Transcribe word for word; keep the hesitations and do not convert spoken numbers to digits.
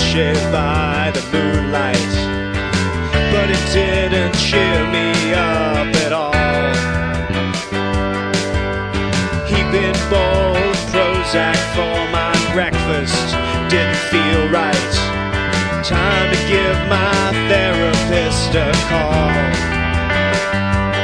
shade by the moonlight, but it didn't cheer me up at all. Heaping bowl of Prozac for my breakfast didn't feel right. Time to give my therapist a call.